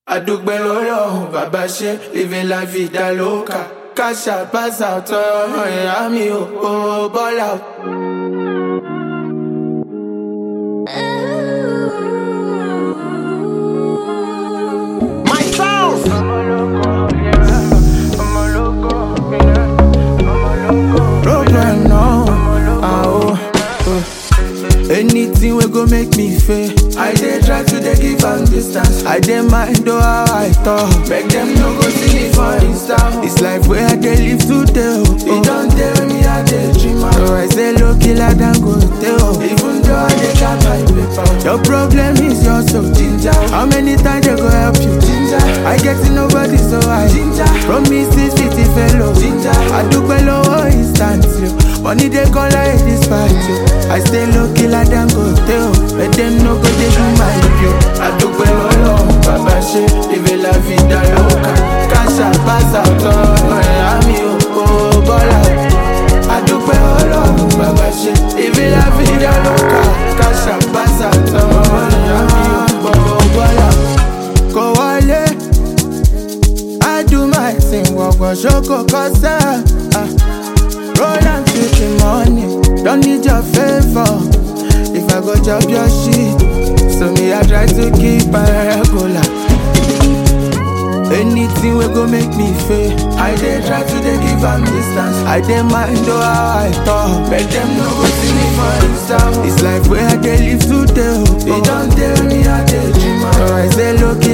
Àdúgbẹ́ lọ́lọ́run bàbá ṣe living la vida loca. Cash out, pass out, ọ̀rọ̀ ìyá mi ò ball out. My sound. Problem now. Anything we go make me fail. I dey try to dey give am distance. I dey mind though how I talk. Make them no go see me for Insta. It's life where I dey live today. It don't tell me I dey dream. So I say low killer than go tell. Even though I dey got my paper. Your problem is you're so ginger. How many times they go help you? Ginger. I get to nobody so I ginger. Promises 50 fellow. Ginger. I do below instant. Money they call like this party. I stay low killer than go tell. Let them no go they do my view. I do below Baba she live la vida loca. Cash out, pass out, Miami ball out. I do below Baba she live la vida loca. Cash out, pass out, Miami ball out. Go wale, I do my thing. Walk on shoko kosa. Roll and take the money, don't need your favor. If I go chop your shit, so me I try to keep my regular. Anything will go make me fail. I dey try to dey give am distance. I dey mind though how I talk. Make them no go see me for Insta. It's life where I dey live today. It don't tell me I dey dream. So I say look